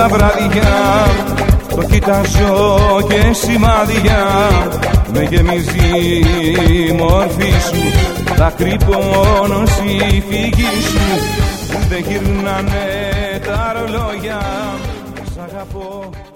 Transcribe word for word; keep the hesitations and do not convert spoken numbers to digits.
τα βράδια, το κοιτάζω και σημάδια, με γεμίζει η μορφή σου, δάκρυ πόνος η φυγή σου, δεν γυρνάνε τα ρολόγια, σ' αγαπώ.